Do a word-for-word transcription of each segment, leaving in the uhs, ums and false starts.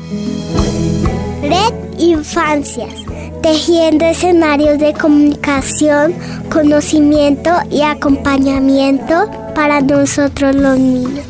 Red Infancias, tejiendo escenarios de comunicación, conocimiento y acompañamiento para nosotros los niños.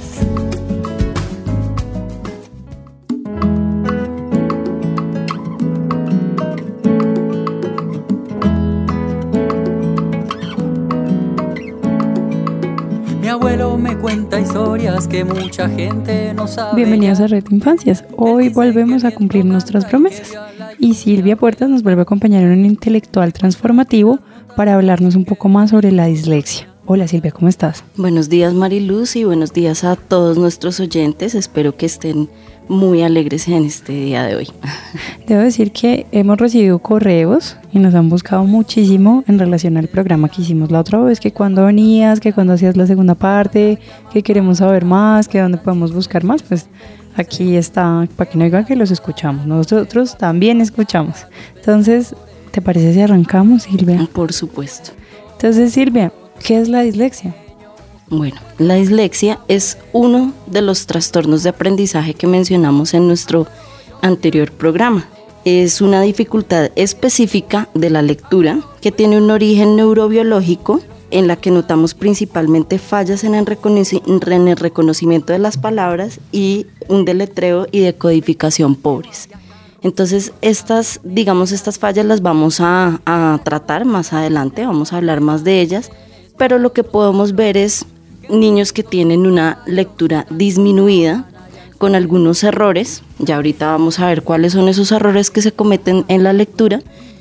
Mi abuelo me cuenta historias que mucha gente no sabe. Bienvenidos a Red Infancias. Hoy volvemos a cumplir nuestras promesas y Silvia Puertas nos vuelve a acompañar en un intelectual transformativo para hablarnos un poco más sobre la dislexia. Hola Silvia, ¿cómo estás? Buenos días Mariluz y buenos días a todos nuestros oyentes. Espero que estén muy alegres en este día de hoy. Debo decir que hemos recibido correos y nos han buscado muchísimo en relación al programa que hicimos la otra vez, que cuando venías, que cuando hacías la segunda parte, que queremos saber más, que dónde podemos buscar más, pues aquí está, para que no digan que los escuchamos, nosotros también escuchamos. Entonces, ¿te parece si arrancamos, Silvia? Por supuesto. Entonces, Silvia, ¿qué es la dislexia? Bueno, la dislexia es uno de los trastornos de aprendizaje que mencionamos en nuestro anterior programa. Es una dificultad específica de la lectura que tiene un origen neurobiológico en la que notamos principalmente fallas en el, reconoci- en el reconocimiento de las palabras y un deletreo y decodificación pobres. Entonces, estas, digamos, estas fallas las vamos a, a tratar más adelante, vamos a hablar más de ellas, pero lo que podemos ver es niños que tienen una lectura disminuida con algunos errores. Ya ahorita vamos a ver cuáles son esos errores que se cometen en la lectura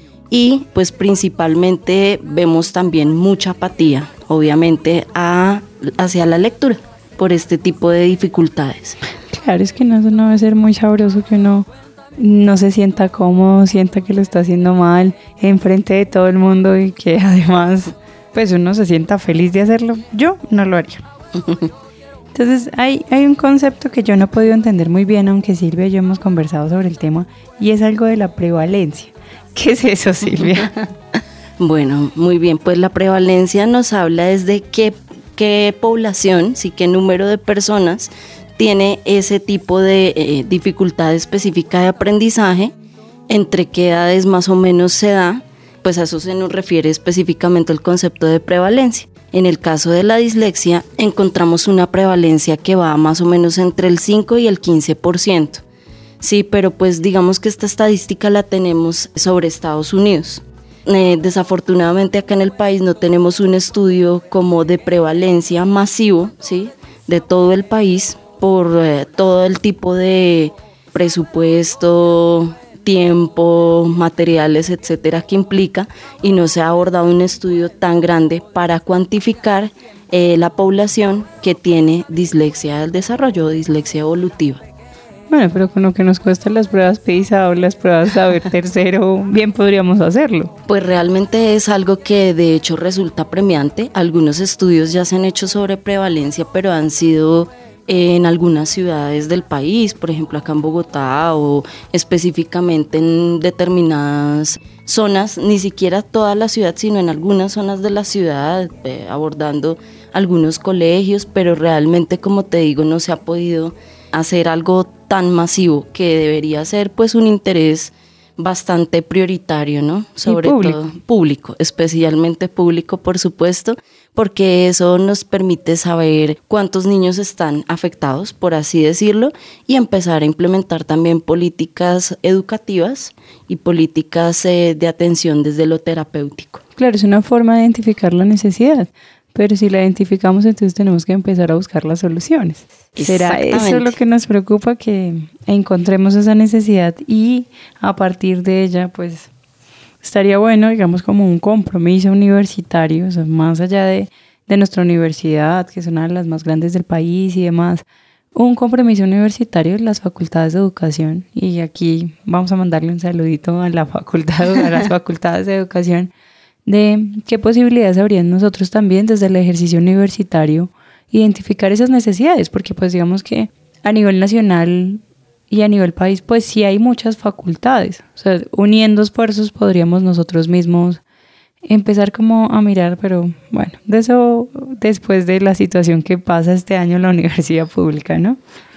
y pues principalmente vemos también mucha apatía, obviamente, a, hacia la lectura por este tipo de dificultades. Claro, es que no, no debe ser muy sabroso que uno no se sienta cómodo, sienta que lo está haciendo mal enfrente de todo el mundo y que además pues uno se sienta feliz de hacerlo. Yo no lo haría. Entonces hay, hay un concepto que yo no he podido entender muy bien, aunque Silvia y yo hemos conversado sobre el tema, y es algo de la prevalencia. ¿Qué es eso, Silvia? Bueno, muy bien, pues la prevalencia nos habla desde qué, qué población, sí, qué número de personas tiene ese tipo de eh, dificultad específica de aprendizaje, entre qué edades más o menos se da. Pues a eso se nos refiere específicamente el concepto de prevalencia. En el caso de la dislexia, encontramos una prevalencia que va más o menos entre el cinco y el quince por ciento. Sí, pero pues digamos que esta estadística la tenemos sobre Estados Unidos. Eh, desafortunadamente acá en el país no tenemos un estudio como de prevalencia masivo, ¿sí?, de todo el país por eh, todo el tipo de presupuesto, tiempo, materiales, etcétera, que implica, y no se ha abordado un estudio tan grande para cuantificar eh, la población que tiene dislexia del desarrollo o dislexia evolutiva. Bueno, pero con lo que nos cuestan las pruebas PISA o las pruebas Saber Tercero, bien podríamos hacerlo. Pues realmente es algo que de hecho resulta premiante. Algunos estudios ya se han hecho sobre prevalencia, pero han sido en algunas ciudades del país, por ejemplo acá en Bogotá o específicamente en determinadas zonas, ni siquiera toda la ciudad, sino en algunas zonas de la ciudad, eh, abordando algunos colegios, pero realmente, como te digo, no se ha podido hacer algo tan masivo que debería ser pues un interés bastante prioritario, ¿no? Sobre todo público, especialmente público, por supuesto, porque eso nos permite saber cuántos niños están afectados, por así decirlo, y empezar a implementar también políticas educativas y políticas eh, de atención desde lo terapéutico. Claro, es una forma de identificar la necesidad, pero si la identificamos, entonces tenemos que empezar a buscar las soluciones. ¿Será eso lo que nos preocupa, que encontremos esa necesidad y a partir de ella, pues estaría bueno, digamos, como un compromiso universitario, o sea, más allá de, de nuestra universidad, que es una de las más grandes del país y demás, un compromiso universitario en las facultades de educación, y aquí vamos a mandarle un saludito a la facultad, a las facultades de educación, de qué posibilidades habrían nosotros también desde el ejercicio universitario identificar esas necesidades, porque pues digamos que a nivel nacional y a nivel país pues sí hay muchas facultades, o sea, uniendo esfuerzos podríamos nosotros mismos empezar como a mirar, pero bueno, de eso después de la situación que pasa este año en la universidad pública, ¿no?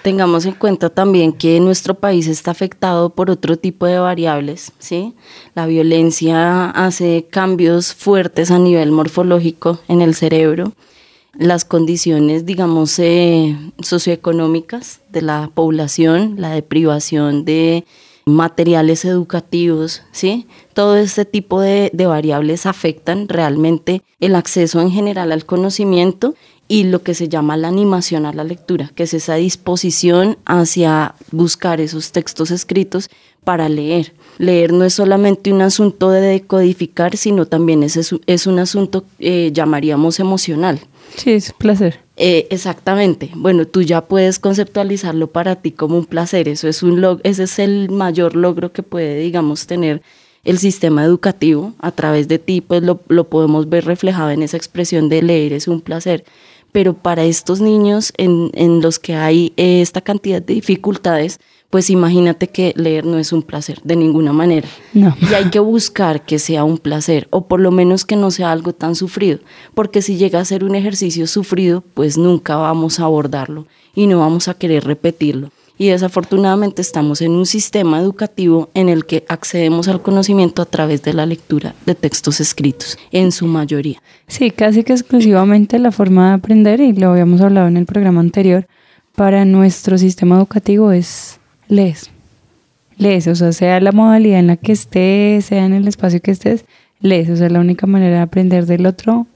tengamos en cuenta también que nuestro país está afectado por otro tipo de variables, ¿sí? La violencia hace cambios fuertes a nivel morfológico en el cerebro. Las condiciones, digamos, eh, socioeconómicas de la población, la deprivación de materiales educativos, ¿sí? Todo este tipo de, de variables afectan realmente el acceso en general al conocimiento y lo que se llama la animación a la lectura, que es esa disposición hacia buscar esos textos escritos para leer. Leer no es solamente un asunto de decodificar, sino también es, es un asunto, eh, llamaríamos emocional. Sí, es placer. Eh, exactamente. Bueno, tú ya puedes conceptualizarlo para ti como un placer. Eso es un log- ese es el mayor logro que puede, digamos, tener el sistema educativo a través de ti, pues lo, lo podemos ver reflejado en esa expresión de leer es un placer. Pero para estos niños en, en los que hay eh, esta cantidad de dificultades, pues imagínate que leer no es un placer de ninguna manera. No. Y hay que buscar que sea un placer, o por lo menos que no sea algo tan sufrido, porque si llega a ser un ejercicio sufrido, pues nunca vamos a abordarlo y no vamos a querer repetirlo. Y desafortunadamente estamos en un sistema educativo en el que accedemos al conocimiento a través de la lectura de textos escritos, en su mayoría. Sí, casi que exclusivamente la forma de aprender, y lo habíamos hablado en el programa anterior, para nuestro sistema educativo es lees. Lees, o sea, sea la modalidad en la que estés, sea en el espacio que estés, lees. O sea, la única manera de aprender del otro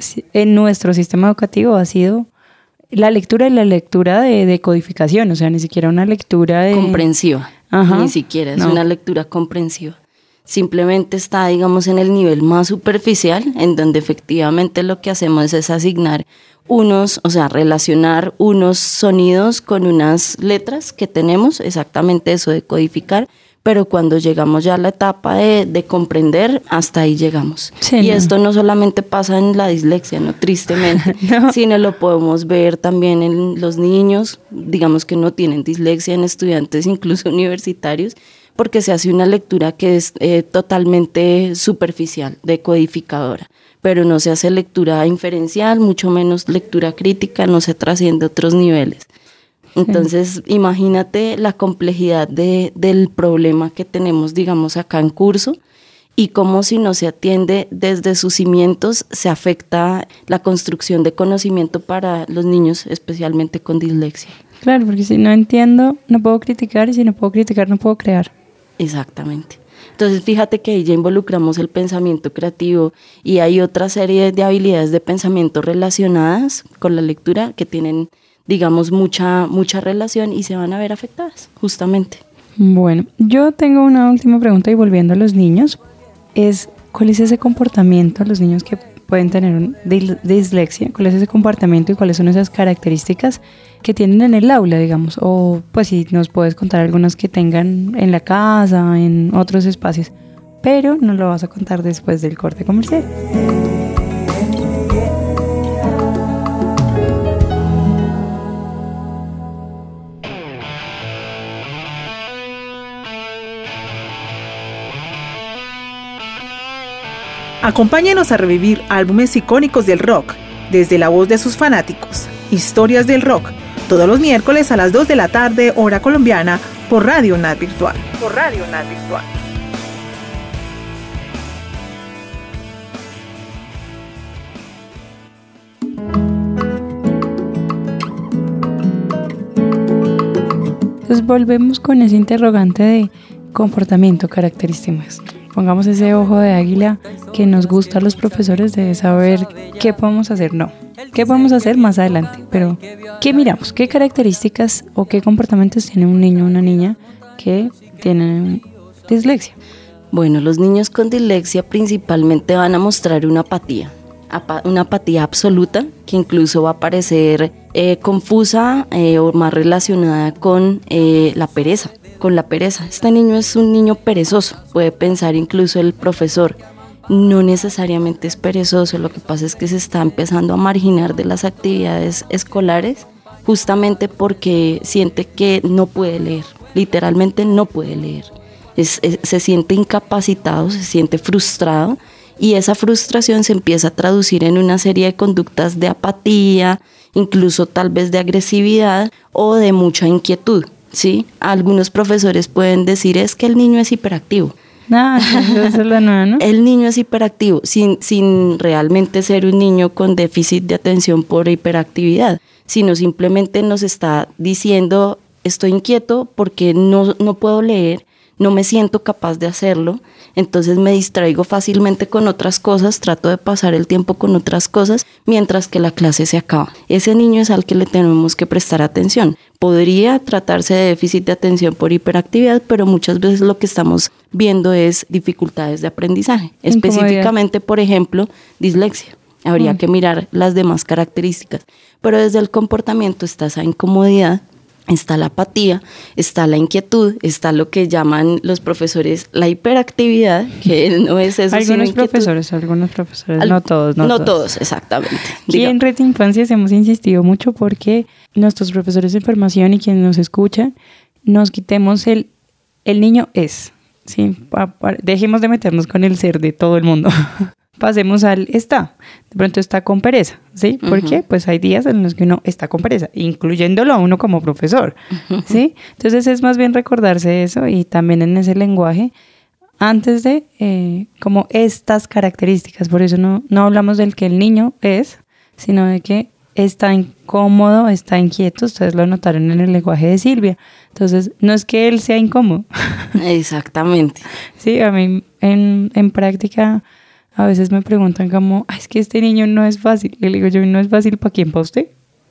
en nuestro sistema educativo ha sido la lectura y la lectura de, de codificación, o sea, ni siquiera una lectura de... comprensiva. Ajá. Ni siquiera es no. una lectura comprensiva. Simplemente está, digamos, en el nivel más superficial, en donde efectivamente lo que hacemos es asignar unos, o sea, relacionar unos sonidos con unas letras que tenemos, exactamente eso de codificar, pero cuando llegamos ya a la etapa de, de comprender, hasta ahí llegamos. Sí, y no. esto no solamente pasa en la dislexia, no tristemente, no. sino lo podemos ver también en los niños, digamos que no tienen dislexia, en estudiantes incluso universitarios, porque se hace una lectura que es eh, totalmente superficial, decodificadora, pero no se hace lectura inferencial, mucho menos lectura crítica, no se trasciende a otros niveles. Entonces, sí. imagínate la complejidad de, del problema que tenemos, digamos, acá en curso, y cómo si no se atiende desde sus cimientos, se afecta la construcción de conocimiento para los niños, especialmente con dislexia. Claro, porque si no entiendo, no puedo criticar, y si no puedo criticar, no puedo crear. Exactamente. Entonces, fíjate que ahí ya involucramos el pensamiento creativo y hay otra serie de habilidades de pensamiento relacionadas con la lectura que tienen, digamos, mucha, mucha relación y se van a ver afectadas, justamente. Bueno, yo tengo una última pregunta y volviendo a los niños, es ¿cuál es ese comportamiento de los niños que pueden tener dislexia? ¿Cuál es ese comportamiento y cuáles son esas características que tienen en el aula, digamos? O pues si nos puedes contar algunas que tengan en la casa, en otros espacios, pero nos lo vas a contar después del corte comercial. Acompáñenos a revivir álbumes icónicos del rock, desde la voz de sus fanáticos. Historias del rock, todos los miércoles a las dos de la tarde, hora colombiana, por Radio N A T Virtual. Por Radio N A T Virtual. Entonces volvemos con ese interrogante de comportamiento, características. Pongamos ese ojo de águila que nos gusta a los profesores de saber qué podemos hacer, no. ¿Qué podemos hacer más adelante? Pero, ¿qué miramos? ¿Qué características o qué comportamientos tiene un niño o una niña que tienen dislexia? Bueno, los niños con dislexia principalmente van a mostrar una apatía, una apatía absoluta que incluso va a parecer eh, confusa eh, o más relacionada con eh, la pereza. con la pereza. Este niño es un niño perezoso, puede pensar incluso el profesor. No necesariamente es perezoso, lo que pasa es que se está empezando a marginar de las actividades escolares justamente porque siente que no puede leer, literalmente no puede leer. Es, es, se siente incapacitado, se siente frustrado y esa frustración se empieza a traducir en una serie de conductas de apatía incluso tal vez de agresividad o de mucha inquietud, ¿sí? Algunos profesores pueden decir es que el niño es hiperactivo. No, eso es la nueva, ¿no? El niño es hiperactivo sin, sin realmente ser un niño con déficit de atención por hiperactividad, sino simplemente nos está diciendo estoy inquieto porque no, no puedo leer, no me siento capaz de hacerlo, entonces me distraigo fácilmente con otras cosas, trato de pasar el tiempo con otras cosas mientras que la clase se acaba. Ese niño es al que le tenemos que prestar atención. Podría tratarse de déficit de atención por hiperactividad, pero muchas veces lo que estamos viendo es dificultades de aprendizaje, específicamente, por ejemplo, dislexia. Habría mm. que mirar las demás características, pero desde el comportamiento está esa incomodidad, está la apatía, está la inquietud, está lo que llaman los profesores la hiperactividad, que no es eso. Algunos profesores, algunos profesores, Al, no todos. No, no todos. todos, exactamente. Y en Red Infancias hemos insistido mucho porque nuestros profesores de formación y quienes nos escuchan, nos quitemos el, el niño es, ¿sí? Pa, pa, dejemos de meternos con el ser de todo el mundo. Pasemos al está, de pronto está con pereza, ¿sí? ¿Por uh-huh. qué? Pues hay días en los que uno está con pereza, incluyéndolo a uno como profesor, ¿sí? Entonces es más bien recordarse eso y también en ese lenguaje, antes de eh, como estas características, por eso no, no hablamos del que el niño es, sino de que está incómodo, está inquieto, ustedes lo notaron en el lenguaje de Silvia, entonces no es que él sea incómodo. Exactamente. Sí, a mí en, en práctica... A veces me preguntan como, es que este niño no es fácil. Y le digo yo, ¿no es fácil para quién? ¿Para usted?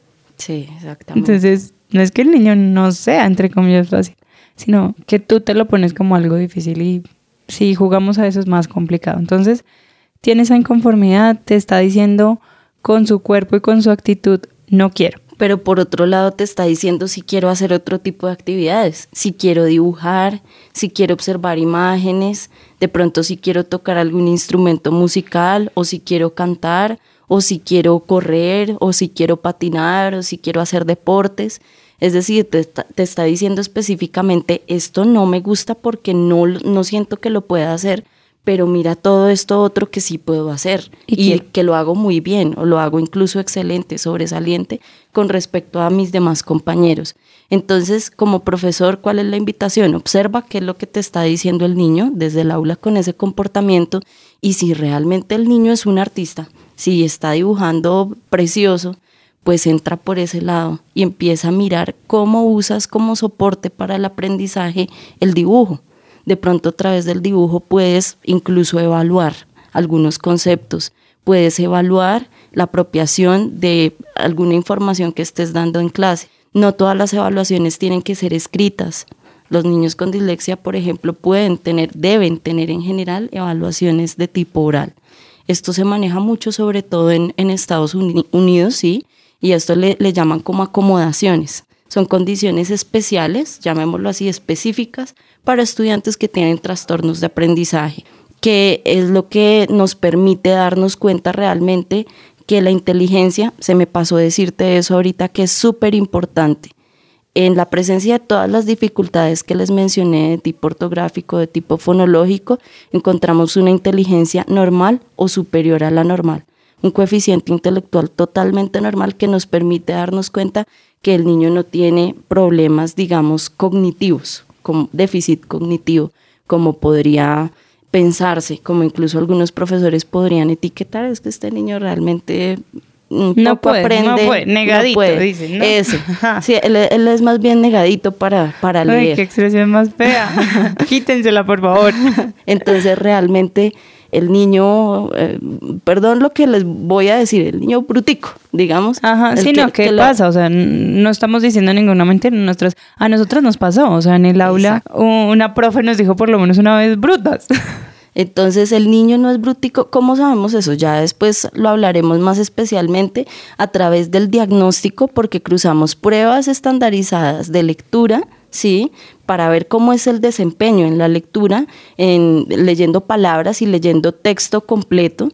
Sí, exactamente. Entonces, no es que el niño no sea, entre comillas, fácil, sino que tú te lo pones como algo difícil y si jugamos a eso es más complicado. Entonces, tiene esa inconformidad, te está diciendo con su cuerpo y con su actitud, no quiero. Pero por otro lado te está diciendo si quiero hacer otro tipo de actividades, si quiero dibujar, si quiero observar imágenes, de pronto si quiero tocar algún instrumento musical, o si quiero cantar, o si quiero correr, o si quiero patinar, o si quiero hacer deportes. Es decir, te está, te está diciendo específicamente, esto no me gusta porque no, no siento que lo pueda hacer, pero mira todo esto otro que sí puedo hacer y, y que, que lo hago muy bien o lo hago incluso excelente, sobresaliente con respecto a mis demás compañeros. Entonces, como profesor, ¿cuál es la invitación? Observa qué es lo que te está diciendo el niño desde el aula con ese comportamiento y si realmente el niño es un artista, si está dibujando precioso, pues entra por ese lado y empieza a mirar cómo usas como soporte para el aprendizaje el dibujo. De pronto a través del dibujo puedes incluso evaluar algunos conceptos, puedes evaluar la apropiación de alguna información que estés dando en clase. No todas las evaluaciones tienen que ser escritas. Los niños con dislexia, por ejemplo, pueden tener, deben tener en general evaluaciones de tipo oral. Esto se maneja mucho, sobre todo en, en Estados Unidos, sí, y esto le, le llaman como acomodaciones. Son condiciones especiales, llamémoslo así, específicas, para estudiantes que tienen trastornos de aprendizaje, que es lo que nos permite darnos cuenta realmente que la inteligencia, se me pasó decirte eso ahorita, que es súper importante. En la presencia de todas las dificultades que les mencioné de tipo ortográfico, de tipo fonológico, encontramos una inteligencia normal o superior a la normal. Un coeficiente intelectual totalmente normal que nos permite darnos cuenta que el niño no tiene problemas, digamos, cognitivos, como déficit cognitivo, como podría pensarse, como incluso algunos profesores podrían etiquetar, es que este niño realmente un no poco puede, aprende. No puede, negadito, no puede. Dicen, ¿no? Eso, sí, él, él es más bien negadito para, para leer. Ay, qué expresión más fea, quítensela por favor. Entonces realmente el niño, eh, perdón lo que les voy a decir, el niño brutico, digamos. Ajá, sí, no, ¿qué pasa? Lo... O sea, no estamos diciendo ninguna mentira, nuestras, a nosotros nos pasó, o sea, en el aula Exacto. una profe nos dijo por lo menos una vez brutas. Entonces el niño no es brutico. ¿Cómo sabemos eso? Ya después lo hablaremos más especialmente a través del diagnóstico, porque cruzamos pruebas estandarizadas de lectura, ¿sí? Para ver cómo es el desempeño en la lectura, en leyendo palabras y leyendo texto completo,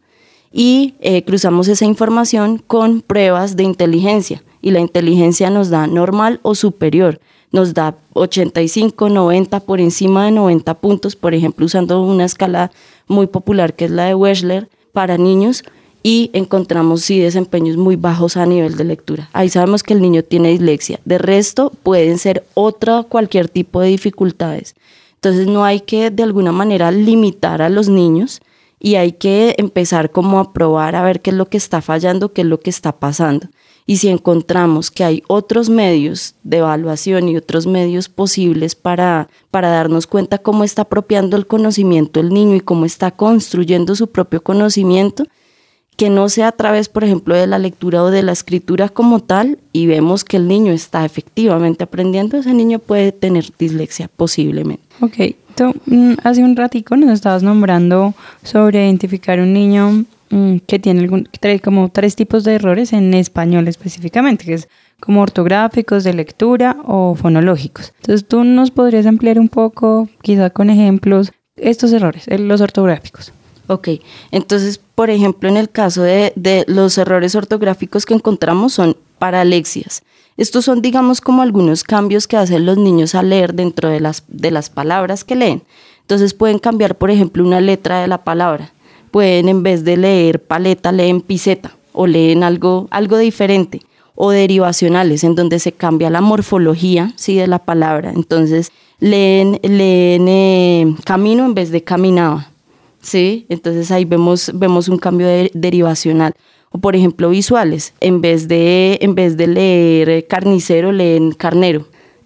y eh, cruzamos esa información con pruebas de inteligencia, y la inteligencia nos da normal o superior, nos da ochenta y cinco, noventa, por encima de noventa puntos, por ejemplo, usando una escala muy popular que es la de Wechsler para niños, y encontramos sí desempeños muy bajos a nivel de lectura. Ahí sabemos que el niño tiene dislexia. De resto, pueden ser otra, cualquier tipo de dificultades. Entonces no hay que de alguna manera limitar a los niños y hay que empezar como a probar a ver qué es lo que está fallando, qué es lo que está pasando. Y si encontramos que hay otros medios de evaluación y otros medios posibles para, para darnos cuenta cómo está apropiando el conocimiento el niño y cómo está construyendo su propio conocimiento, que no sea a través, por ejemplo, de la lectura o de la escritura como tal, y vemos que el niño está efectivamente aprendiendo, ese niño puede tener dislexia posiblemente. Ok, tú hace un ratico nos estabas nombrando sobre identificar un niño que tiene algún, tres, como tres tipos de errores en español específicamente, que es como ortográficos, de lectura o fonológicos. Entonces, ¿tú nos podrías ampliar un poco, quizá con ejemplos, estos errores, los ortográficos? Ok, entonces, por ejemplo, en el caso de, de los errores ortográficos que encontramos son paralexias. Estos son, digamos, como algunos cambios que hacen los niños al leer dentro de las, de las palabras que leen. Entonces, pueden cambiar, por ejemplo, una letra de la palabra. Pueden, en vez de leer paleta, leen piseta o leen algo, algo diferente, o derivacionales, en donde se cambia la morfología, ¿sí?, de la palabra. Entonces, leen, leen eh, camino en vez de caminaba, ¿sí? Entonces, ahí vemos, vemos un cambio de, derivacional. O, por ejemplo, visuales, en vez de, en vez de leer carnicero, leen carnero.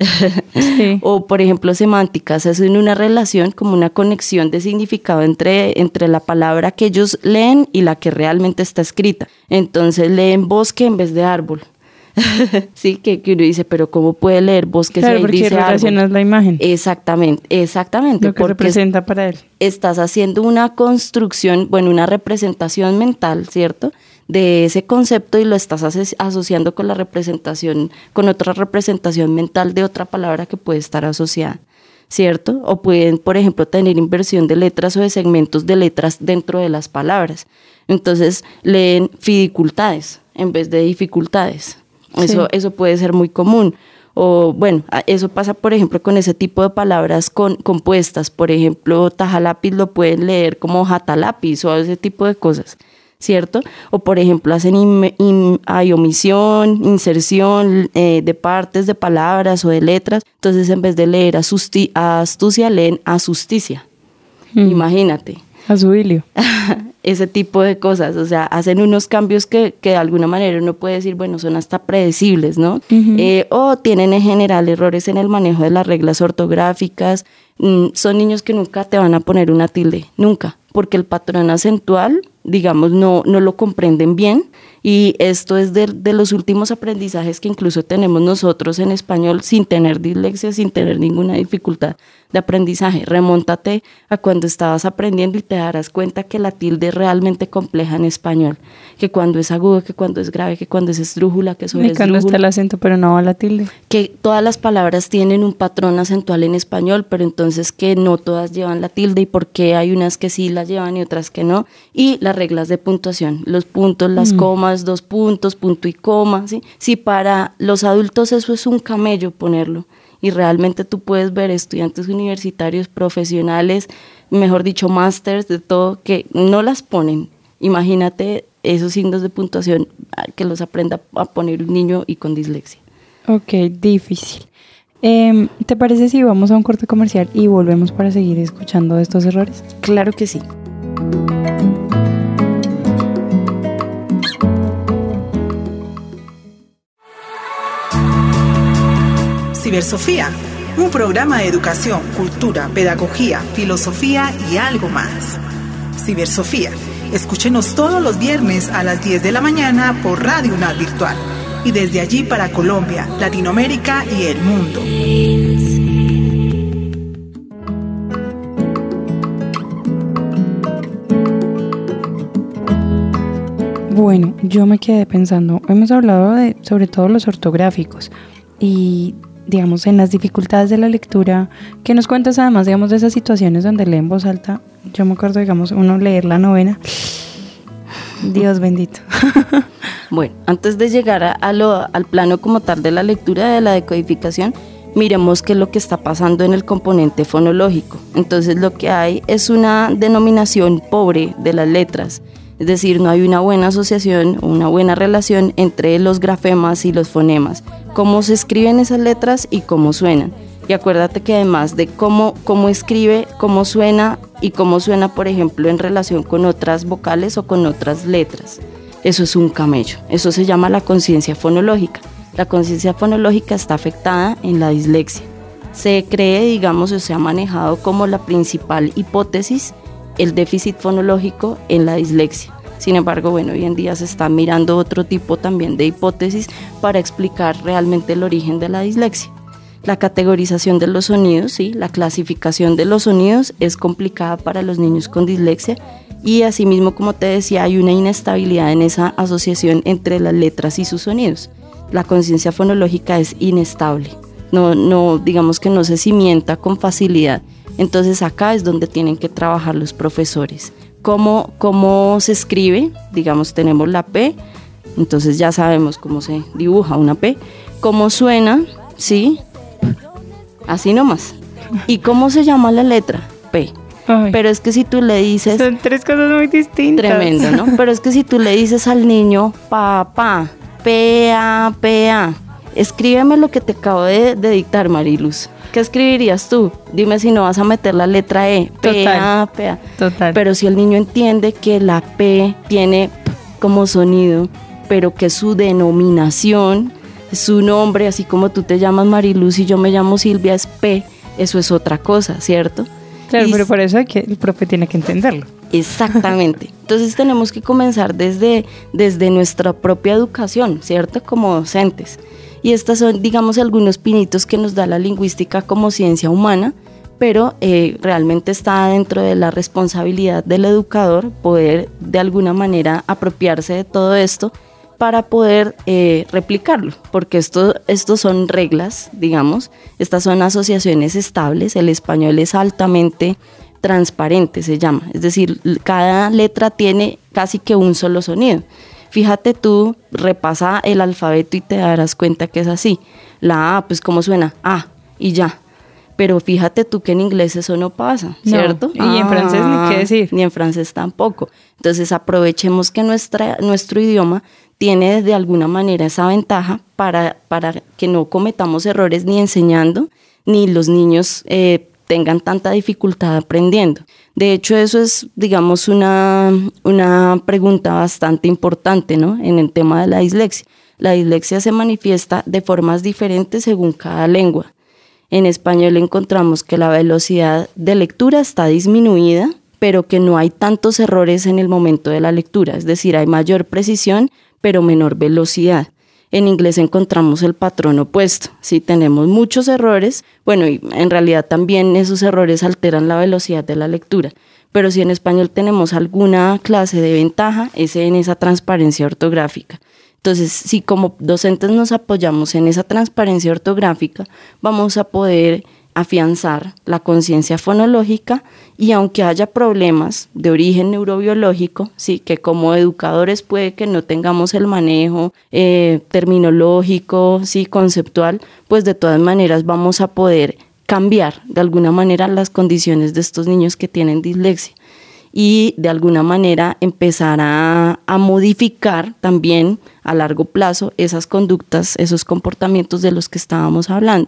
Sí. O, por ejemplo, semánticas, es una relación, como una conexión de significado entre, entre la palabra que ellos leen y la que realmente está escrita. Entonces leen bosque en vez de árbol. Sí, que, que uno dice, pero ¿cómo puede leer bosque claro, si ahí dice árbol? Porque relacionas la imagen. Exactamente, exactamente. Lo que representa para él. Estás haciendo una construcción, bueno, una representación mental, ¿cierto?, de ese concepto, y lo estás aso- asociando con la representación, con otra representación mental de otra palabra que puede estar asociada, ¿cierto? O pueden, por ejemplo, tener inversión de letras o de segmentos de letras dentro de las palabras. Entonces, leen dificultades en vez de dificultades. Sí. Eso, eso puede ser muy común. O bueno, eso pasa, por ejemplo, con ese tipo de palabras con, compuestas. Por ejemplo, tajalápiz lo pueden leer como jatalápiz o ese tipo de cosas, ¿cierto? O, por ejemplo, hacen in, in, hay omisión, inserción eh, de partes de palabras o de letras. Entonces, en vez de leer asusti, astucia, leen asusticia. Hmm. Imagínate. Azubilio. Ese tipo de cosas, o sea, hacen unos cambios que, que de alguna manera uno puede decir, bueno, son hasta predecibles, ¿no? Uh-huh. Eh, o tienen en general errores en el manejo de las reglas ortográficas. Mm, son niños que nunca te van a poner una tilde, nunca, porque el patrón acentual, digamos, no, no lo comprenden bien, y esto es de, de los últimos aprendizajes que incluso tenemos nosotros en español sin tener dislexia, sin tener ninguna dificultad de aprendizaje. Remóntate a cuando estabas aprendiendo y te darás cuenta que la tilde es realmente compleja en español, que cuando es agudo, que cuando es grave, que cuando es esdrújula, que sobre esdrújula. Y cuando está el acento pero no va la tilde. Que todas las palabras tienen un patrón acentual en español, pero entonces que no todas llevan la tilde, y por qué hay unas que sí la llevan y otras que no. Y las reglas de puntuación, los puntos, las mm. comas, dos puntos, punto y coma, ¿sí? Si para los adultos eso es un camello ponerlo, y realmente tú puedes ver estudiantes universitarios, profesionales, mejor dicho, másters, de todo, que no las ponen. Imagínate esos signos de puntuación que los aprenda a poner un niño y con dislexia. Ok, difícil. Eh, ¿Te parece si vamos a un corte comercial y volvemos para seguir escuchando estos errores? Claro que sí. Cibersofía, un programa de educación, cultura, pedagogía, filosofía y algo más. Cibersofía, escúchenos todos los viernes a las diez de la mañana por Radio UNAD Virtual, y desde allí para Colombia, Latinoamérica y el mundo. Bueno, yo me quedé pensando, hemos hablado de sobre todo los ortográficos y digamos en las dificultades de la lectura. ¿Qué nos cuentas además, digamos, de esas situaciones donde lee en voz alta? Yo me acuerdo, digamos, uno leer la novena. Dios bendito. Bueno, antes de llegar a, a lo, al plano como tal de la lectura, de la decodificación, miremos qué es lo que está pasando en el componente fonológico. Entonces, lo que hay es una denominación pobre de las letras. Es decir, no hay una buena asociación, una buena relación entre los grafemas y los fonemas. Cómo se escriben esas letras y cómo suenan. Y acuérdate que además de cómo, cómo escribe, cómo suena y cómo suena, por ejemplo, en relación con otras vocales o con otras letras. Eso es un camello. Eso se llama la conciencia fonológica. La conciencia fonológica está afectada en la dislexia. Se cree, digamos, o se ha manejado como la principal hipótesis el déficit fonológico en la dislexia. Sin embargo, bueno, hoy en día se está mirando otro tipo también de hipótesis para explicar realmente el origen de la dislexia. La categorización de los sonidos, ¿sí? La clasificación de los sonidos es complicada para los niños con dislexia y asimismo, como te decía, hay una inestabilidad en esa asociación entre las letras y sus sonidos. La conciencia fonológica es inestable, no, no, digamos que no se cimienta con facilidad. Entonces acá es donde tienen que trabajar los profesores. ¿Cómo, cómo se escribe? Digamos, tenemos la P, entonces ya sabemos cómo se dibuja una P. ¿Cómo suena? Sí, así nomás. ¿Y cómo se llama la letra? P. Ay, pero es que si tú le dices... Son tres cosas muy distintas. Tremendo, ¿no? Pero es que si tú le dices al niño, papá, P-A, P-A, escríbeme lo que te acabo de, de dictar, Mariluz. ¿Qué escribirías tú? Dime si no vas a meter la letra E. P-A, P-A. Total. Pero si el niño entiende que la P tiene P como sonido, pero que su denominación, su nombre, así como tú te llamas Mariluz y yo me llamo Silvia, es P, eso es otra cosa, ¿cierto? Claro, y pero por eso hay que, el profe tiene que entenderlo. Exactamente. Entonces tenemos que comenzar desde, desde nuestra propia educación, ¿cierto? Como docentes. Y estos son, digamos, algunos pinitos que nos da la lingüística como ciencia humana, pero eh, realmente está dentro de la responsabilidad del educador poder de alguna manera apropiarse de todo esto para poder eh, replicarlo, porque esto, estos son reglas, digamos, estas son asociaciones estables, el español es altamente transparente, se llama, es decir, cada letra tiene casi que un solo sonido. Fíjate tú, repasa el alfabeto y te darás cuenta que es así. La A, pues ¿cómo suena? A, y ya. Pero fíjate tú que en inglés eso no pasa, ¿cierto? No, y en ah, francés ni qué decir. Ni en francés tampoco. Entonces aprovechemos que nuestra, nuestro idioma tiene de alguna manera esa ventaja para, para que no cometamos errores ni enseñando, ni los niños eh, tengan tanta dificultad aprendiendo. De hecho, eso es, digamos, una, una pregunta bastante importante, ¿no? En el tema de la dislexia. La dislexia se manifiesta de formas diferentes según cada lengua. En español encontramos que la velocidad de lectura está disminuida, pero que no hay tantos errores en el momento de la lectura, es decir, hay mayor precisión, pero menor velocidad. En inglés encontramos el patrón opuesto, sí, tenemos muchos errores, bueno, y en realidad también esos errores alteran la velocidad de la lectura, pero si en español tenemos alguna clase de ventaja, es en esa transparencia ortográfica. Entonces, si como docentes nos apoyamos en esa transparencia ortográfica, vamos a poder afianzar la conciencia fonológica y aunque haya problemas de origen neurobiológico, sí, que como educadores puede que no tengamos el manejo eh, terminológico, sí, conceptual, pues de todas maneras vamos a poder cambiar de alguna manera las condiciones de estos niños que tienen dislexia y de alguna manera empezar a, a modificar también a largo plazo esas conductas, esos comportamientos de los que estábamos hablando.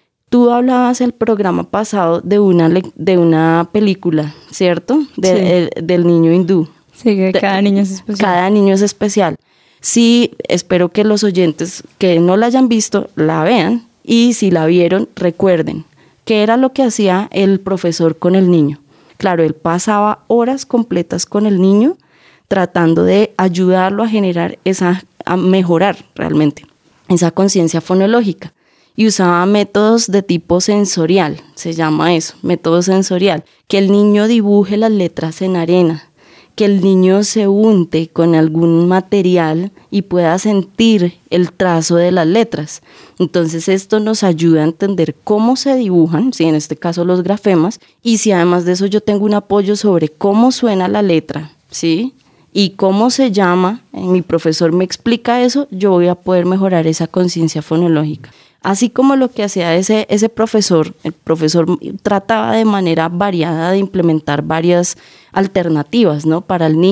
Tú hablabas el programa pasado de una, de una película, ¿cierto? De, sí. el, del niño hindú. Sí, que cada niño es especial. Cada niño es especial. Sí, espero que los oyentes que no la hayan visto la vean y si la vieron, recuerden qué era lo que hacía el profesor con el niño. Claro, él pasaba horas completas con el niño tratando de ayudarlo a generar esa, a mejorar realmente esa conciencia fonológica. Y usaba métodos de tipo sensorial, se llama eso, método sensorial, que el niño dibuje las letras en arena, que el niño se unte con algún material y pueda sentir el trazo de las letras. Entonces esto nos ayuda a entender cómo se dibujan, sí, en este caso los grafemas, y si además de eso yo tengo un apoyo sobre cómo suena la letra, ¿sí? Y cómo se llama, mi profesor me explica eso, yo voy a poder mejorar esa conciencia fonológica. Así como lo que hacía ese, ese profesor, el profesor trataba de manera variada de implementar varias alternativas, ¿no? Para el niño.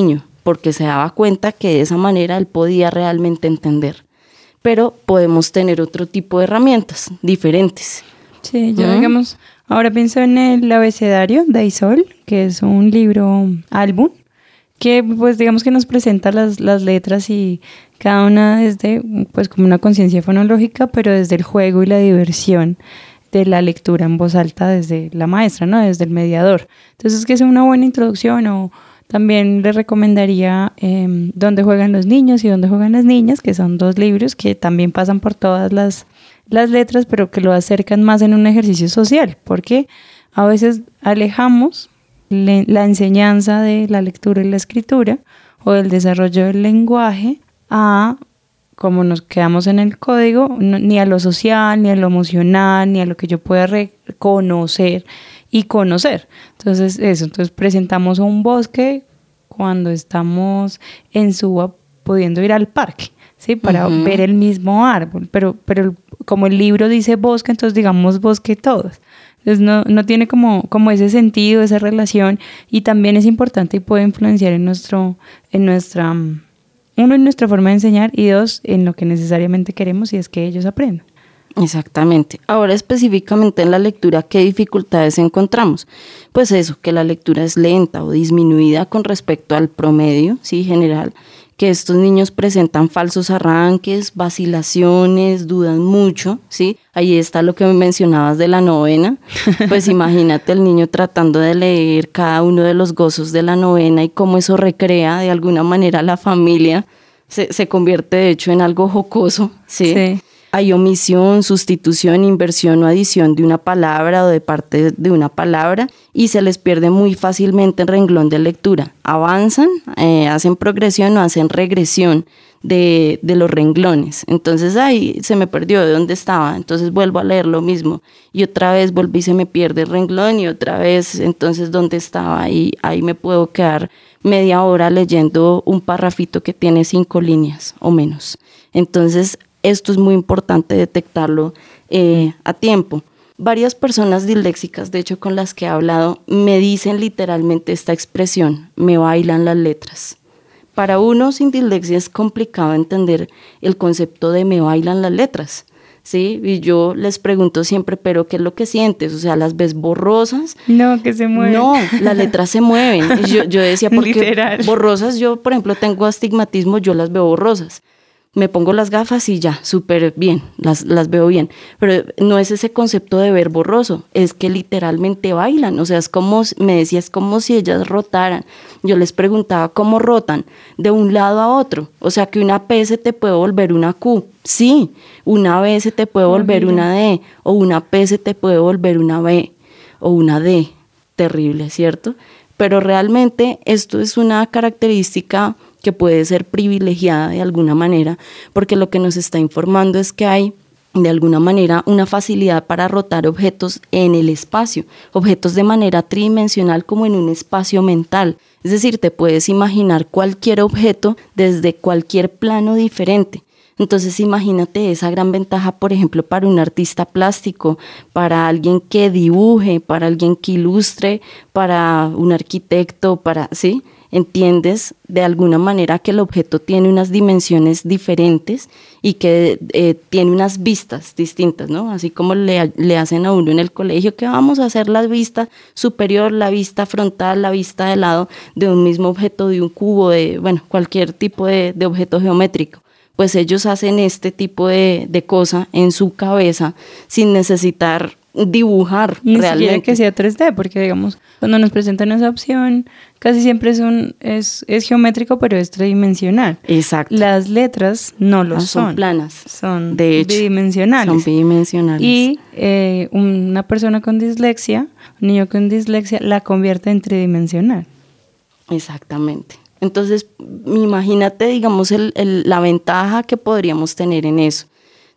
porque se daba cuenta que de esa manera él podía realmente entender. Pero podemos tener otro tipo de herramientas diferentes. Sí, yo ¿Mm? digamos, ahora pienso en el abecedario de Aisol, que es un libro álbum, que pues digamos que nos presenta las, las letras y cada una desde pues como una conciencia fonológica, pero desde el juego y la diversión de la lectura en voz alta desde la maestra, ¿no? Desde el mediador. Entonces, que es una buena introducción. O también les recomendaría eh, Dónde juegan los niños y Dónde juegan las niñas, que son dos libros que también pasan por todas las, las letras, pero que lo acercan más en un ejercicio social, porque a veces alejamos le, la enseñanza de la lectura y la escritura o del desarrollo del lenguaje a, como nos quedamos en el código, no, ni a lo social, ni a lo emocional, ni a lo que yo pueda reconocer y conocer. Entonces eso, entonces presentamos un bosque cuando estamos en Suba pudiendo ir al parque, ¿sí? Para uh-huh. ver el mismo árbol, pero, pero como el libro dice bosque, entonces digamos bosque todos. Entonces no, no tiene como, como ese sentido, esa relación, y también es importante y puede influenciar en nuestro, en nuestra, uno, en nuestra forma de enseñar, y dos, en lo que necesariamente queremos, y es que ellos aprendan. Exactamente. Ahora específicamente en la lectura, ¿qué dificultades encontramos? Pues eso, que la lectura es lenta o disminuida con respecto al promedio, sí, general, que estos niños presentan falsos arranques, vacilaciones, dudan mucho, ¿sí? Ahí está lo que me mencionabas de la novena, pues imagínate el niño tratando de leer cada uno de los gozos de la novena y cómo eso recrea de alguna manera a la familia, se, se convierte de hecho en algo jocoso, ¿sí? Sí. Hay omisión, sustitución, inversión o adición de una palabra o de parte de una palabra y se les pierde muy fácilmente el renglón de lectura. Avanzan, eh, hacen progresión o hacen regresión de, de los renglones. Entonces, ay, se me perdió de dónde estaba, entonces vuelvo a leer lo mismo. Y otra vez volví y se me pierde el renglón y otra vez, entonces, ¿dónde estaba? Y ahí me puedo quedar media hora leyendo un parrafito que tiene cinco líneas o menos. Entonces, esto es muy importante detectarlo eh, a tiempo. Varias personas disléxicas, de hecho con las que he hablado, me dicen literalmente esta expresión: me bailan las letras. Para uno sin dislexia es complicado entender el concepto de me bailan las letras, ¿sí? Y yo les pregunto siempre, ¿pero qué es lo que sientes? O sea, ¿las ves borrosas? No, que se mueven. No, las letras se mueven. Yo, yo decía, porque literal. Borrosas, yo por ejemplo tengo astigmatismo, yo las veo borrosas. Me pongo las gafas y ya, súper bien, las, las veo bien. Pero no es ese concepto de ver borroso, es que literalmente bailan. O sea, es como, me decía, es como si ellas rotaran. Yo les preguntaba, ¿cómo rotan? De un lado a otro. O sea, que una P se te puede volver una Q. Sí, una B se te puede volver oh, una D, o una P se te puede volver una B, o una D. Terrible, ¿cierto? Pero realmente esto es una característica que puede ser privilegiada de alguna manera, porque lo que nos está informando es que hay de alguna manera una facilidad para rotar objetos en el espacio, objetos de manera tridimensional como en un espacio mental. Es decir, te puedes imaginar cualquier objeto desde cualquier plano diferente. Entonces imagínate esa gran ventaja, por ejemplo, para un artista plástico, para alguien que dibuje, para alguien que ilustre, para un arquitecto, para, ¿sí? Entiendes de alguna manera que el objeto tiene unas dimensiones diferentes y que eh, tiene unas vistas distintas, ¿no? Así como le, le hacen a uno en el colegio, que vamos a hacer la vista superior, la vista frontal, la vista de lado de un mismo objeto, de un cubo, de, bueno, cualquier tipo de, de objeto geométrico. Pues ellos hacen este tipo de, de cosa en su cabeza sin necesitar dibujar ni realmente. Siquiera que sea tres D, porque digamos, cuando nos presentan esa opción, casi siempre es, un, es, es geométrico, pero es tridimensional. Exacto. Las letras no lo ah, son. Son planas. Son de hecho, bidimensionales. Son bidimensionales. Y eh, una persona con dislexia, un niño con dislexia, la convierte en tridimensional. Exactamente. Entonces, imagínate, digamos, el, el, la ventaja que podríamos tener en eso.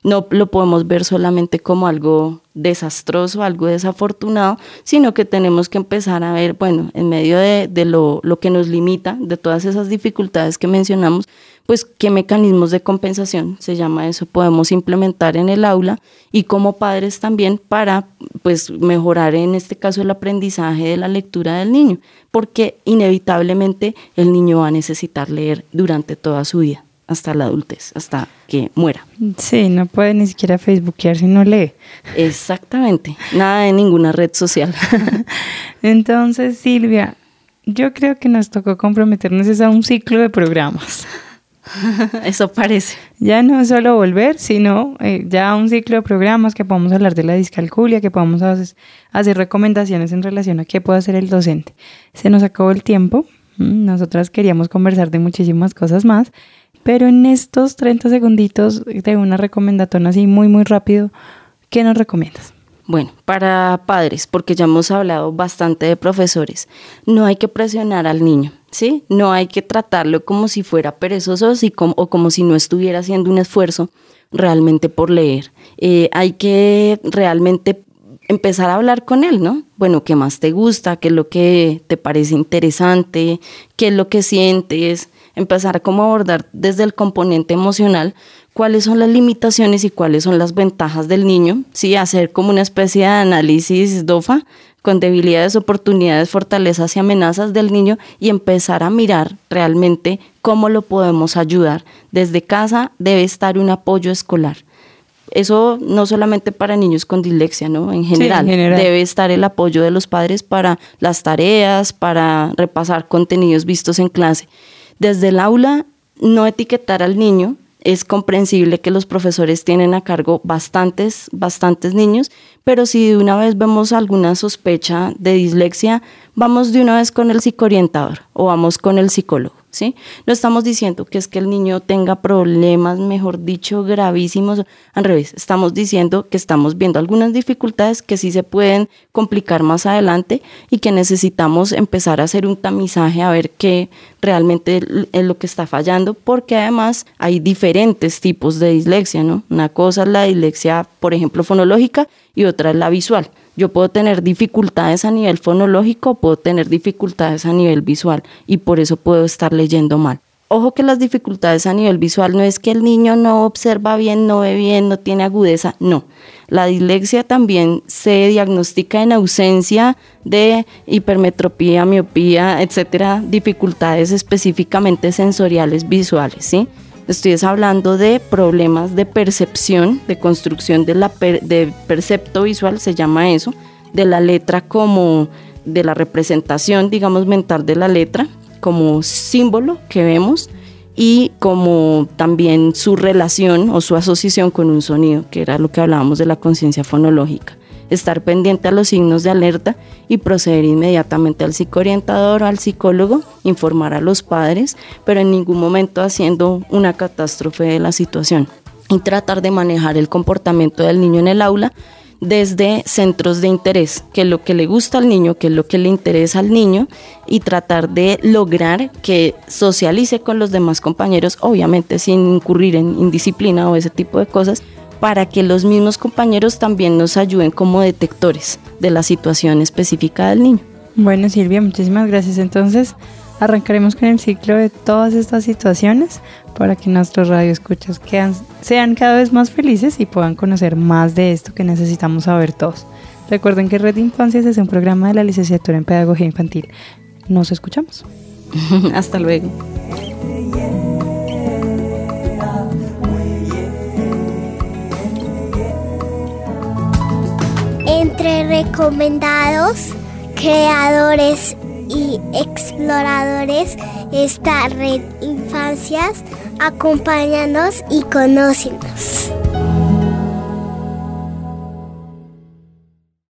No lo podemos ver solamente como algo desastroso, algo desafortunado, sino que tenemos que empezar a ver, bueno, en medio de, de lo, lo que nos limita, de todas esas dificultades que mencionamos, pues qué mecanismos de compensación, se llama eso, podemos implementar en el aula y como padres también para pues mejorar en este caso el aprendizaje de la lectura del niño, porque inevitablemente el niño va a necesitar leer durante toda su vida, hasta la adultez, hasta que muera. Sí, no puede ni siquiera facebookear si no lee. Exactamente, nada de ninguna red social. Entonces, Silvia, yo creo que nos tocó comprometernos a un ciclo de programas. Eso parece. Ya no solo volver, sino eh, ya un ciclo de programas que podamos hablar de la discalculia, que podamos hacer, hacer recomendaciones en relación a qué puede hacer el docente. Se nos acabó el tiempo, nosotras queríamos conversar de muchísimas cosas más, pero en estos treinta segunditos de una recomendatón así muy muy rápido, ¿qué nos recomiendas? Bueno, para padres, porque ya hemos hablado bastante de profesores, no hay que presionar al niño, ¿sí? No hay que tratarlo como si fuera perezoso y como, o como si no estuviera haciendo un esfuerzo realmente por leer. Eh, hay que realmente empezar a hablar con él, ¿no? Bueno, ¿qué más te gusta? ¿Qué es lo que te parece interesante? ¿Qué es lo que sientes? Empezar a como abordar desde el componente emocional cuáles son las limitaciones y cuáles son las ventajas del niño, sí, hacer como una especie de análisis D O F A con debilidades, oportunidades, fortalezas y amenazas del niño y empezar a mirar realmente cómo lo podemos ayudar. Desde casa debe estar un apoyo escolar. Eso no solamente para niños con dislexia, ¿no? En general, sí, en general, debe estar el apoyo de los padres para las tareas, para repasar contenidos vistos en clase. Desde el aula, no etiquetar al niño. Es comprensible que los profesores tienen a cargo bastantes, bastantes niños, pero si de una vez vemos alguna sospecha de dislexia, vamos de una vez con el psicoorientador o vamos con el psicólogo, ¿sí? No estamos diciendo que es que el niño tenga problemas, mejor dicho, gravísimos, al revés, estamos diciendo que estamos viendo algunas dificultades que sí se pueden complicar más adelante y que necesitamos empezar a hacer un tamizaje a ver qué realmente es lo que está fallando, porque además hay diferentes tipos de dislexia, ¿no? Una cosa es la dislexia, por ejemplo, fonológica y otra es la visual. Yo puedo tener dificultades a nivel fonológico, puedo tener dificultades a nivel visual y por eso puedo estar leyendo mal. Ojo que las dificultades a nivel visual no es que el niño no observa bien, no ve bien, no tiene agudeza, no. La dislexia también se diagnostica en ausencia de hipermetropía, miopía, etcétera, dificultades específicamente sensoriales visuales, ¿sí? Estoy hablando de problemas de percepción, de construcción de la per, de percepto visual, se llama eso, de la letra como de la representación, digamos, mental de la letra, como símbolo que vemos y como también su relación o su asociación con un sonido, que era lo que hablábamos de la conciencia fonológica. Estar pendiente a los signos de alerta y proceder inmediatamente al psicoorientador o al psicólogo, informar a los padres, pero en ningún momento haciendo una catástrofe de la situación. Y tratar de manejar el comportamiento del niño en el aula desde centros de interés, que es lo que le gusta al niño, que es lo que le interesa al niño, y tratar de lograr que socialice con los demás compañeros, obviamente sin incurrir en indisciplina o ese tipo de cosas, para que los mismos compañeros también nos ayuden como detectores de la situación específica del niño. Bueno, Silvia, muchísimas gracias. Entonces, arrancaremos con el ciclo de todas estas situaciones para que nuestros radioescuchas quedan, sean cada vez más felices y puedan conocer más de esto que necesitamos saber todos. Recuerden que Red de Infancias es un programa de la licenciatura en Pedagogía Infantil. Nos escuchamos. Hasta luego. Entre recomendados, creadores y exploradores está Red Infancias. Acompáñanos y conócenos.